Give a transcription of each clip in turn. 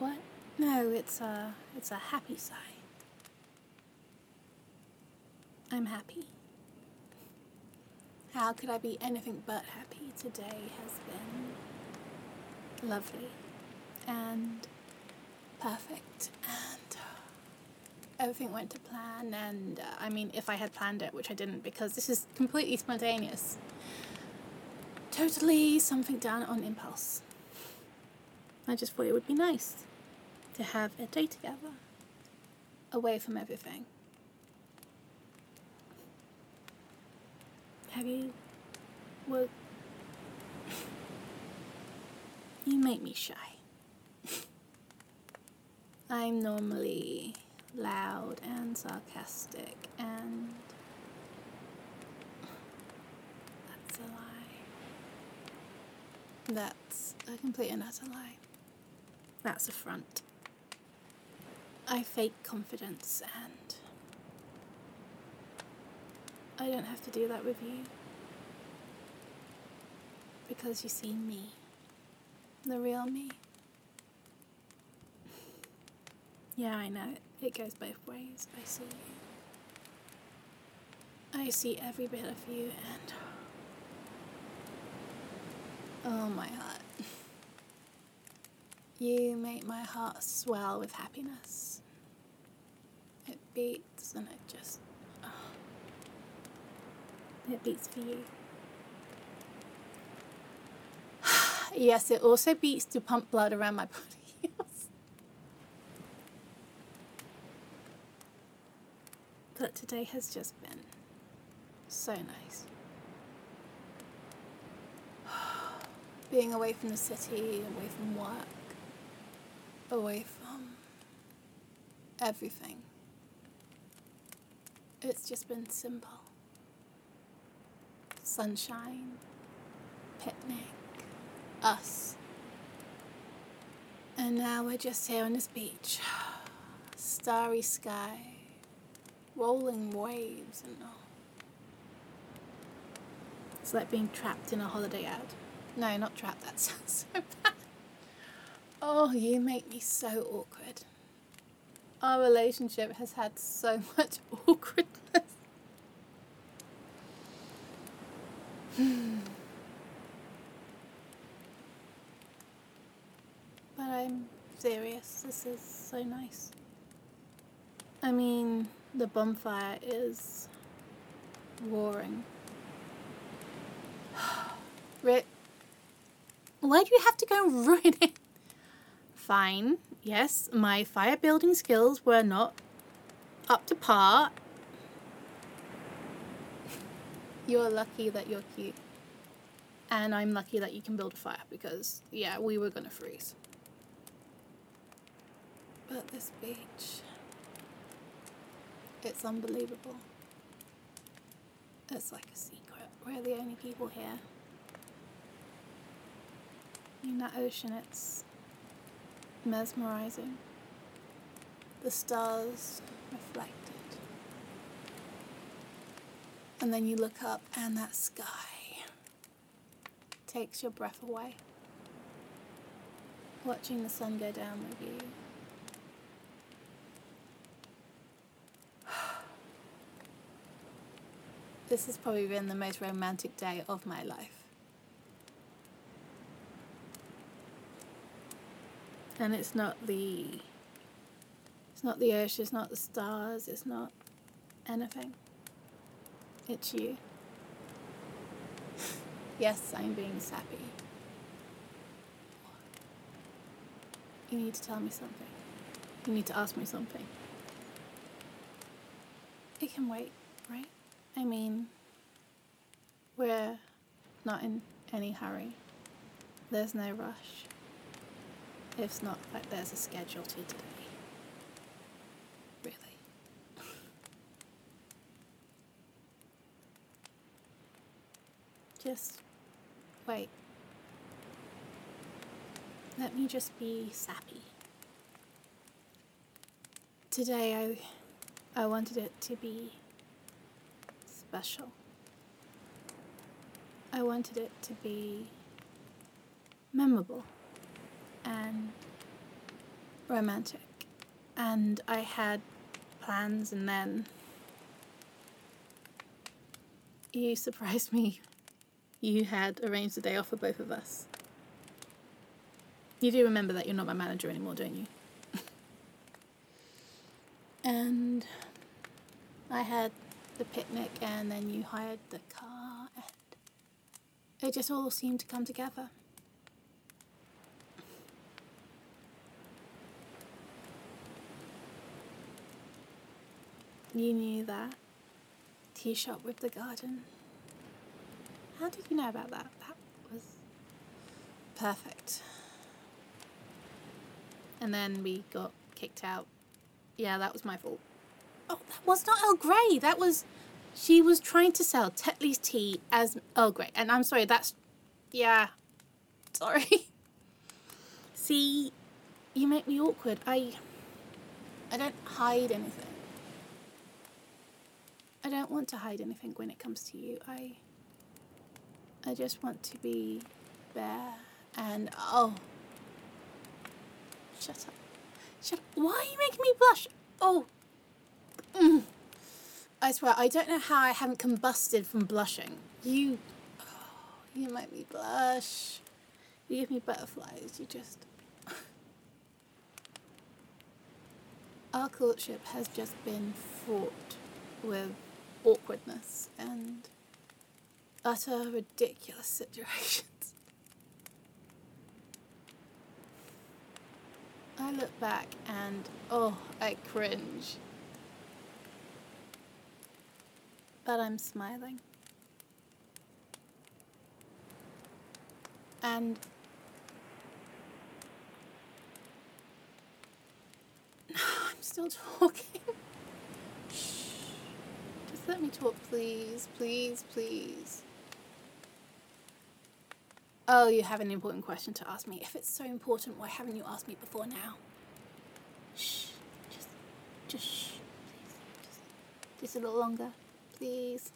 What? No, it's a happy sigh. I'm happy. How could I be anything but happy? Today has been lovely and perfect, and everything went to plan. And I mean, if I had planned it, which I didn't, because this is completely spontaneous. Totally something done on impulse. I just thought it would be nice to have a day together, away from everything. Have you? Well, you make me shy. I'm normally loud and sarcastic, and that's a lie. That's a complete and utter lie. That's a front. I fake confidence, and I don't have to do that with you. Because you see me. The real me. Yeah, I know. It goes both ways. I see you. I see every bit of you, and oh, my heart. You make my heart swell with happiness. It beats, and it just... it beats for you. Yes, it also beats to pump blood around my body. But today has just been so nice. Being away from the city, away from work, away from everything. It's just been simple. Sunshine, picnic, us. And now we're just here on this beach. Starry sky, rolling waves, and all. It's like being trapped in a holiday ad. No, not trapped, that sounds so bad. Oh, you make me so awkward. Our relationship has had so much awkwardness. But I'm serious, this is so nice. I mean, the bonfire is roaring. Rick, why do you have to go and ruin it? Fine, yes, my fire building skills were not up to par. You're lucky that you're cute. And I'm lucky that you can build a fire because, yeah, we were gonna freeze. But this beach, it's unbelievable. It's like a secret. We're the only people here. In that ocean, it's mesmerizing. The stars reflected. And then you look up and that sky takes your breath away. Watching the sun go down with you. This has probably been the most romantic day of my life. And it's not the ocean, it's not the stars, it's not anything. It's you. Yes, I'm being sappy. You need to tell me something. You need to ask me something. It can wait, right? I mean, we're not in any hurry. There's no rush. It's not like there's a schedule to today. Really. Just wait. Let me just be sappy. Today I wanted it to be special. I wanted it to be memorable. And romantic. And I had plans, and then you surprised me. You had arranged a day off for both of us. You do remember that you're not my manager anymore, don't you? And I had the picnic, and then you hired the car, and it just all seemed to come together. You knew that tea shop with the garden. How did you know about that? That was perfect. And then we got kicked out. Yeah, that was my fault. Oh, that was not Earl Grey. That was... She was trying to sell Tetley's tea as Earl Grey. And I'm sorry, that's... Yeah. Sorry. See, you make me awkward. I don't hide anything. I don't want to hide anything when it comes to you. I just want to be bare and... Oh. Shut up. Shut up. Why are you making me blush? Oh. I swear, I don't know how I haven't combusted from blushing. You make me blush. You give me butterflies. You just... Our courtship has just been fraught with awkwardness and utter ridiculous situations. I look back and, I cringe. But I'm smiling. And I'm still talking. Shh. Just let me talk, please, please, please. Oh, you have an important question to ask me. If it's so important, why haven't you asked me before now? Shh. Just shh. Please. Just a little longer. Please.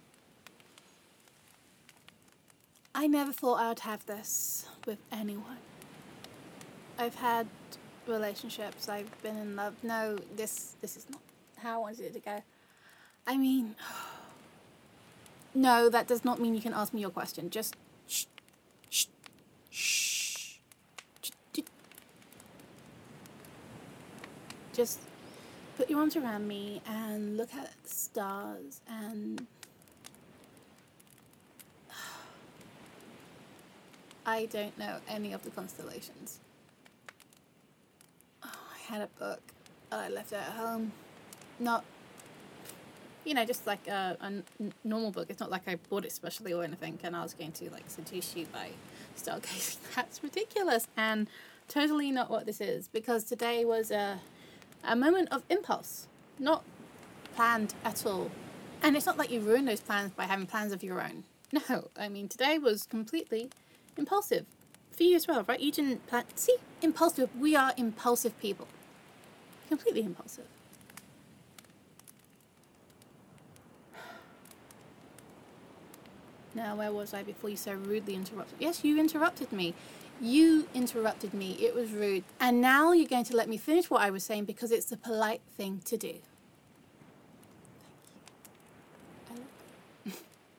I never thought I would have this with anyone. I've had relationships. I've been in love. No, this is not how I wanted it to go. I mean... No, that does not mean you can ask me your question. Just shh. Shh. Shh. Just put your arms around me and look at the stars and... I don't know any of the constellations. Oh, I had a book that I left at home. Not, just like a normal book. It's not like I bought it specially or anything and I was going to seduce you by stargazing. That's ridiculous and totally not what this is, because today was a moment of impulse, not planned at all. And it's not like you ruin those plans by having plans of your own. No, I mean, today was completely impulsive. For you as well, right? You didn't plan... See? Impulsive. We are impulsive people. Completely impulsive. Now, where was I before you so rudely interrupted? Yes, you interrupted me. You interrupted me. It was rude. And now you're going to let me finish what I was saying because it's the polite thing to do. Thank you. I love you.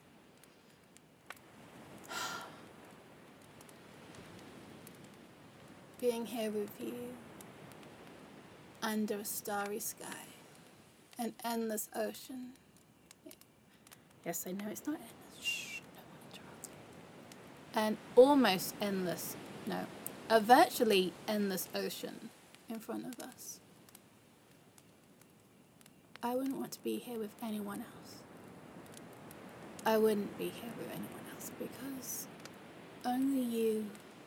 Being here with you under a starry sky, an endless ocean. Yes, I know it's not endless. Shh, no one interrupt me. An almost endless, no, a virtually endless ocean in front of us. I wouldn't want to be here with anyone else. I wouldn't be here with anyone else because only you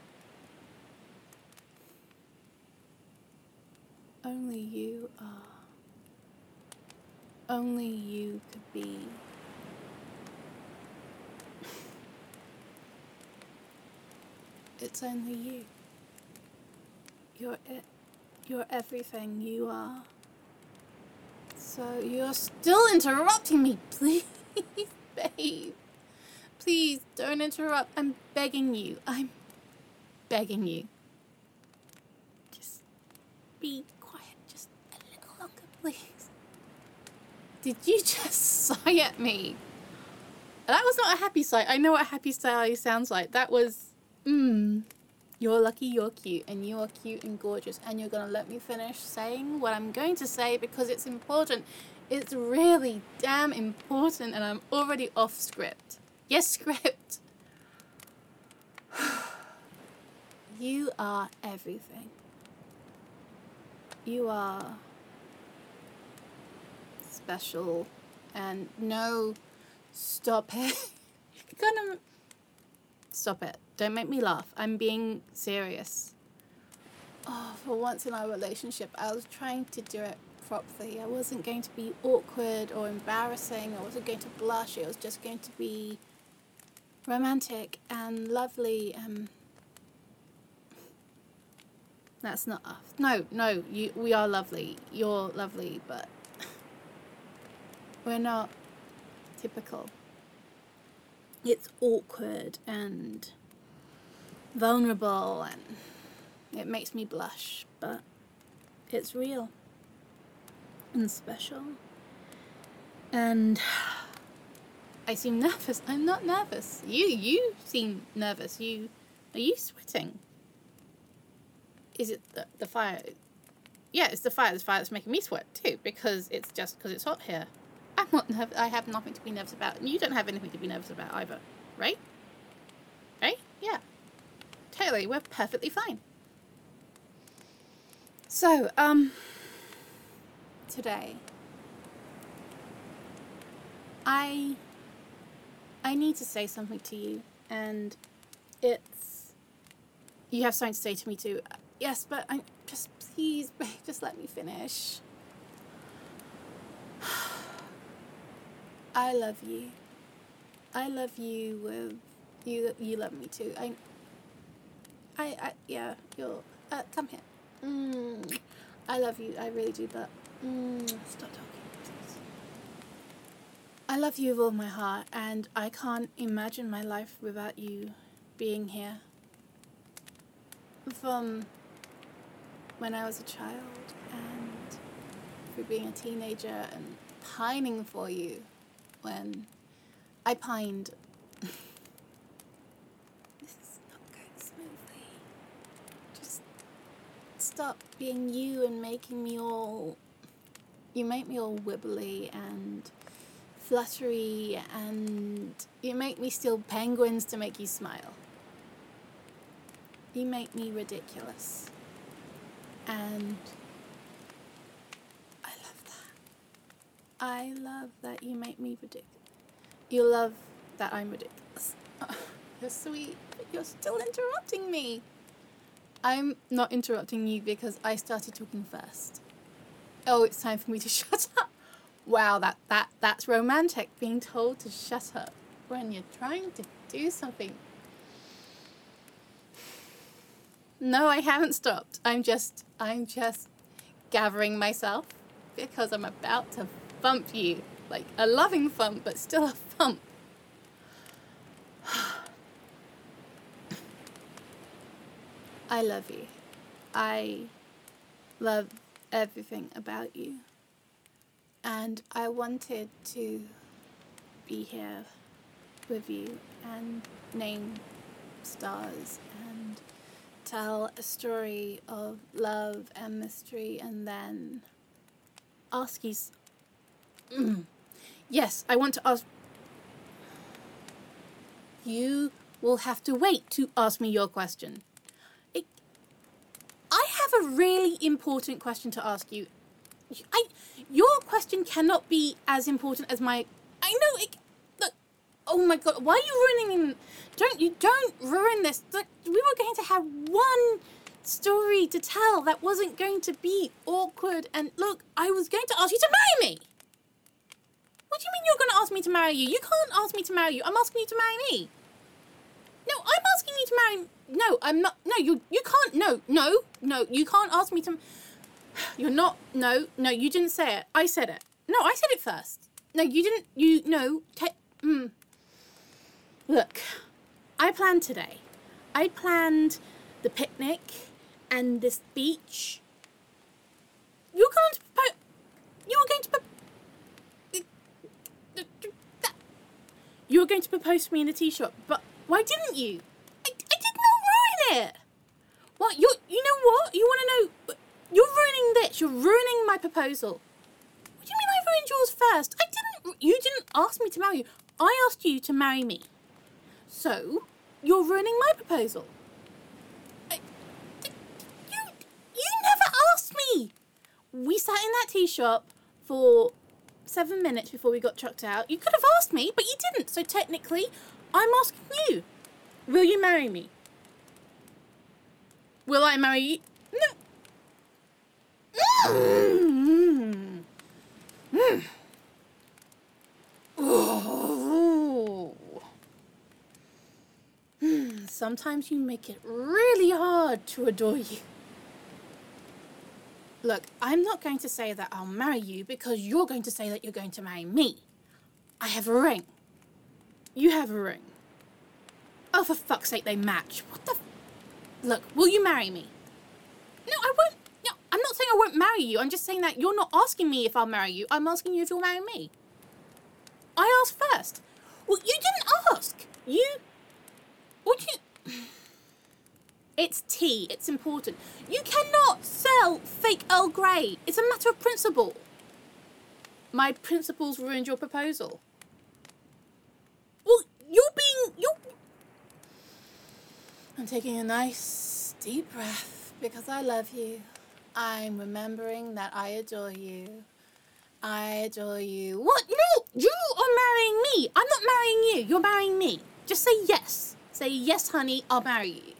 are. Only you could be. It's only you. You're it. You're everything. You are. So you're still interrupting me, please, babe. Please don't interrupt. I'm begging you. I'm begging you. Just be quiet just a little longer, please? Did you just sigh at me? That was not a happy sigh. I know what a happy sigh sounds like. That was, you're lucky, you're cute, and you are cute and gorgeous, and you're going to let me finish saying what I'm going to say because it's important. It's really damn important, and I'm already off script. Yes, script. You are everything. You are special, and no, stop it. You're gonna stop it. Don't make me laugh. I'm being serious. Oh, for once in our relationship, I was trying to do it properly. I wasn't going to be awkward or embarrassing. I wasn't going to blush. It was just going to be romantic and lovely. That's not us. No, we are lovely. You're lovely, but we're not typical. It's awkward and vulnerable, and it makes me blush, but it's real and special. And I seem nervous. I'm not nervous. You seem nervous. Are you sweating? Is it the fire? Yeah, it's the fire. The fire that's making me sweat too, because it's hot here. I'm not nervous. I have nothing to be nervous about, and you don't have anything to be nervous about either, right? Right? Yeah. Totally. We're perfectly fine. So, today, I need to say something to you, and you have something to say to me too. Yes, but please, babe, just let me finish. I love you. I love you with you love me too. Yeah, come here. I love you, I really do, but stop talking, please. I love you with all my heart, and I can't imagine my life without you being here. From when I was a child, and through being a teenager, and pining for you when I pined. This is not going smoothly. Just stop being you and making me all... You make me all wibbly and fluttery, and you make me steal penguins to make you smile. You make me ridiculous. And I love that. I love that you make me ridiculous. You love that I'm ridiculous. You're sweet, but you're still interrupting me. I'm not interrupting you because I started talking first. Oh, it's time for me to shut up. Wow, that's romantic, being told to shut up when you're trying to do something. No, I haven't stopped. I'm just gathering myself because I'm about to thump you. Like a loving thump, but still a thump. I love you. I love everything about you. And I wanted to be here with you and name stars and tell a story of love and mystery, and then ask you... Yes, I want to ask... You will have to wait to ask me your question. I have a really important question to ask you. Your question cannot be as important as my... I know, look, oh my god, why are you ruining... Don't ruin this. Look, we were going to have one story to tell that wasn't going to be awkward, and look, I was going to ask you to marry me! What do you mean you're going to ask me to marry you? You can't ask me to marry you. I'm asking you to marry me. No, I'm asking you to marry... No, I'm not... No, you can't... No, you can't ask me to... You're not... No, you didn't say it. I said it. No, I said it first. No, you didn't... No. Look, I planned today. I planned the picnic and this beach You're going to propose. You were going to You were going to propose to me in the tea shop, but why didn't you? I did not ruin it. What? You know what? You want to know? You're ruining this. You're ruining my proposal. What do you mean I ruined yours first? You didn't ask me to marry you. I asked you to marry me. So, you're ruining my proposal. You never asked me. We sat in that tea shop for 7 minutes before we got chucked out. You could have asked me, but you didn't. So technically, I'm asking you. Will you marry me? Will I marry you? No. Oh. Sometimes you make it really hard to adore you. Look, I'm not going to say that I'll marry you because you're going to say that you're going to marry me. I have a ring. You have a ring. Oh, for fuck's sake, they match. What the... Look, will you marry me? No, I won't. No, I'm not saying I won't marry you. I'm just saying that you're not asking me if I'll marry you. I'm asking you if you'll marry me. I asked first. Well, you didn't ask. What you... It's tea. It's important. You cannot sell fake Earl Grey. It's a matter of principle. My principles ruined your proposal. Well, I'm taking a nice deep breath because I love you. I'm remembering that I adore you. I adore you. What? No! You are marrying me. I'm not marrying you. You're marrying me. Just say yes. Say yes, honey. I'll marry you.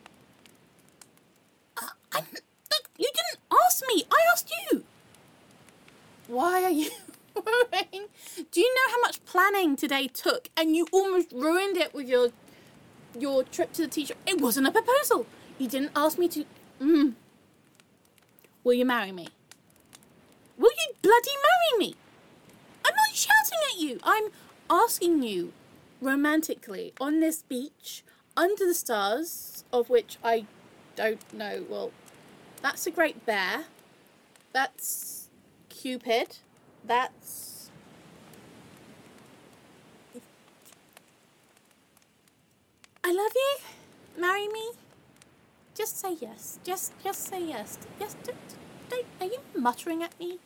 Look, you didn't ask me. I asked you. Why are you worrying? Do you know how much planning today took? And you almost ruined it with your trip to the tea shop. It wasn't a proposal. You didn't ask me to... Will you marry me? Will you bloody marry me? I'm not shouting at you. I'm asking you romantically on this beach under the stars, of which I don't know. Well, that's a great bear. That's Cupid. That's... I love you. Marry me. Just say yes. Just say yes. Yes. Don't. Are you muttering at me?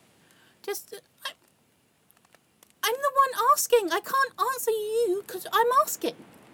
I'm the one asking. I can't answer you because I'm asking.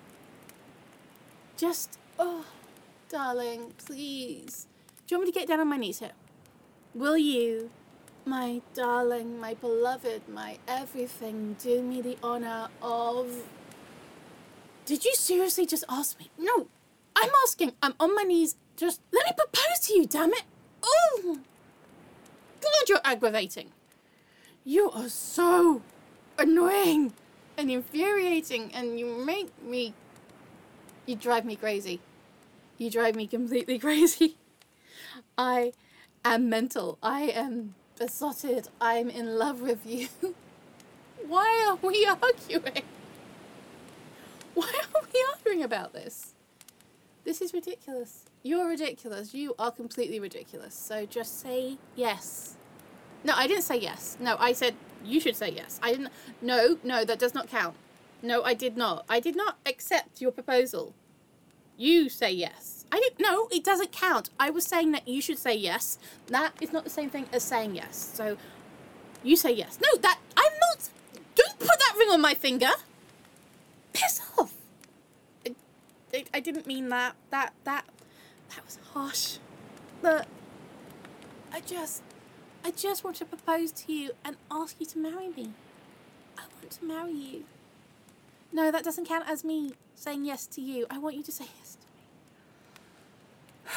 Oh, darling, please. Do you want me to get down on my knees here? Will you, my darling, my beloved, my everything, do me the honor of... Did you seriously just ask me? No, I'm asking. I'm on my knees. Just let me propose to you, damn it. Oh, God, you're aggravating. You are so annoying and infuriating, and you drive me crazy. You drive me completely crazy. I am mental. I am besotted. I'm in love with you. Why are we arguing? Why are we arguing about this? This is ridiculous. You're ridiculous. You are completely ridiculous. So just say yes. No, I didn't say yes. No, I said you should say yes. I didn't. No, that does not count. No, I did not. I did not accept your proposal. You say yes. I didn't. No, it doesn't count. I was saying that you should say yes. That is not the same thing as saying yes. So you say yes. No, I'm not. Don't put that ring on my finger. Piss off. I didn't mean that. That was harsh. But I just want to propose to you and ask you to marry me. I want to marry you. No, that doesn't count as me saying yes to you. I want you to say yes to me.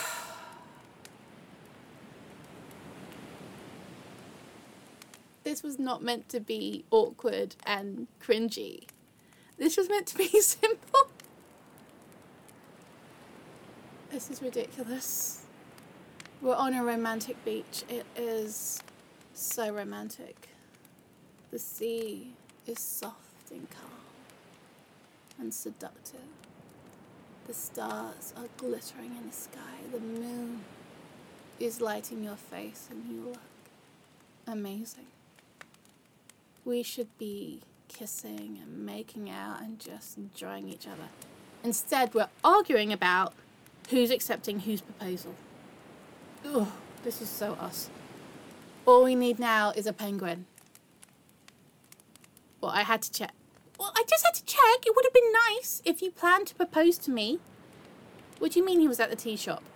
This was not meant to be awkward and cringy. This was meant to be simple. This is ridiculous. We're on a romantic beach. It is so romantic. The sea is soft and calm and seductive. The stars are glittering in the sky. The moon is lighting your face and you look amazing. We should be kissing and making out and just enjoying each other. Instead, we're arguing about who's accepting whose proposal. Ugh, this is so us. All we need now is a penguin. Well, I had to check. Well, I just had to check. It would have been nice if you planned to propose to me. What do you mean he was at the tea shop?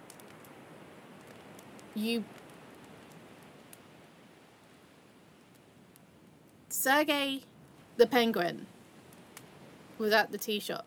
Sergey the penguin was at the tea shop.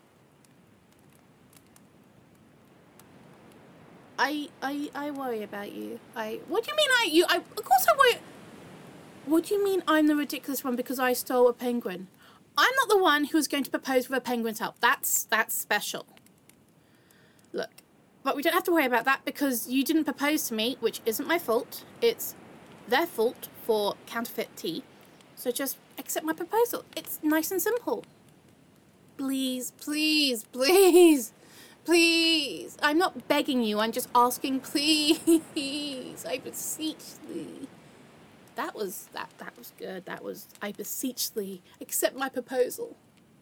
I worry about you. What do you mean of course I worry. What do you mean I'm the ridiculous one because I stole a penguin? I'm not the one who's going to propose with a penguin's help. That's special. Look, but we don't have to worry about that because you didn't propose to me, which isn't my fault. It's their fault for counterfeit tea. So just accept my proposal. It's nice and simple. Please, please, please, please. I'm not begging you. I'm just asking, please. I beseech thee. That was good. I beseech thee, accept my proposal.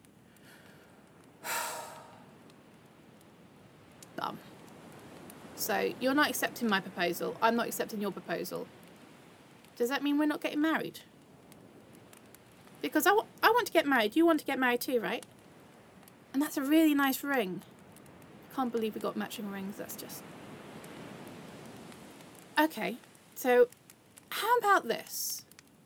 Bum. So you're not accepting my proposal. I'm not accepting your proposal. Does that mean we're not getting married? Because I want to get married. You want to get married too, right? And that's a really nice ring. Can't believe we got matching rings. That's just... Okay, so how about this?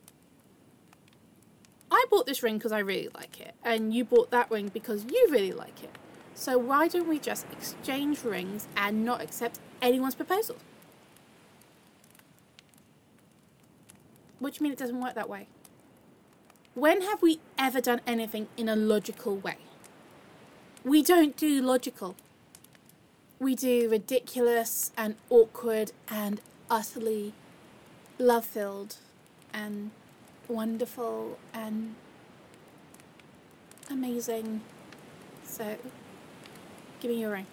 I bought this ring because I really like it. And you bought that ring because you really like it. So why don't we just exchange rings and not accept anyone's proposal? What do you mean it doesn't work that way? When have we ever done anything in a logical way? We don't do logical. We do ridiculous and awkward and utterly love-filled and wonderful and amazing. So, give me your ring.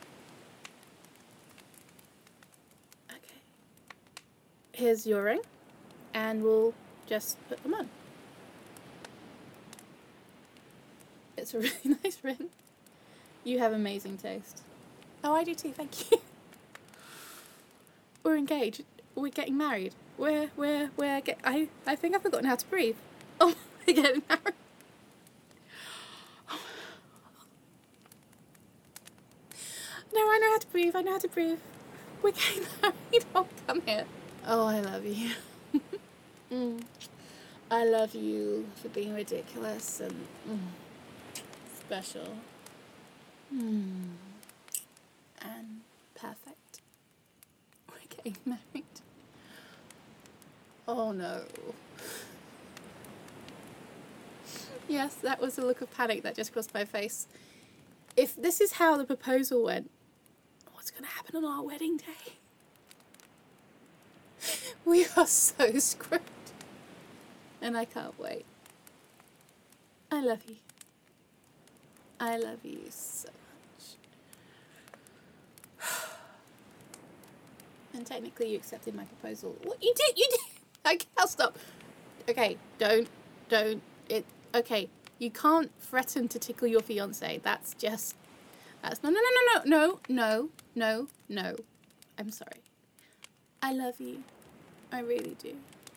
Okay. Here's your ring, and we'll just put them on. It's a really nice ring. You have amazing taste. Oh, I do too, thank you. We're engaged. We're getting married. I think I've forgotten how to breathe. Oh, we're getting married. No, I know how to breathe. I know how to breathe. We're getting married. Oh, come here. Oh, I love you. I love you for being ridiculous and special. And perfect. We're getting married. Oh no. Yes, that was a look of panic that just crossed my face. If this is how the proposal went, what's going to happen on our wedding day? We are so screwed. And I can't wait. I love you. I love you so much. And technically you accepted my proposal. What? You did? Okay, I'll stop. Okay, don't. Okay, you can't threaten to tickle your fiancé. That's no. I'm sorry. I love you. I really do.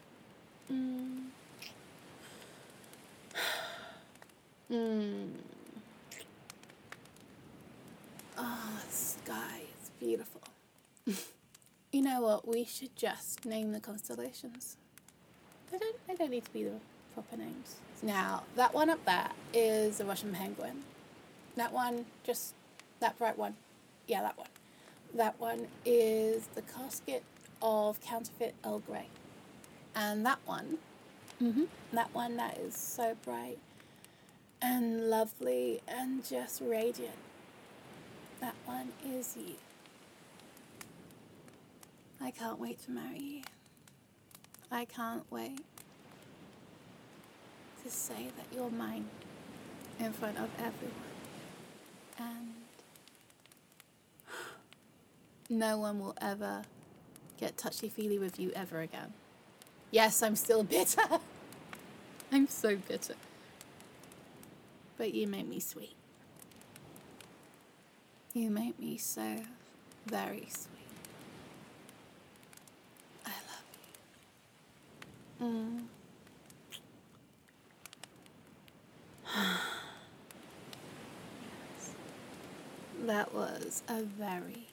Oh, the sky is beautiful. You know what? We should just name the constellations. They don't need to be the proper names. Now, that one up there is the Russian penguin. That one, just that bright one. Yeah, that one. That one is the casket of counterfeit Earl Grey. And that one, that is so bright and lovely and just radiant. That one is you. I can't wait to marry you. I can't wait to say that you're mine in front of everyone. And no one will ever get touchy-feely with you ever again. Yes, I'm still bitter. I'm so bitter. But you make me sweet. You make me so very sweet. I love you. That was a very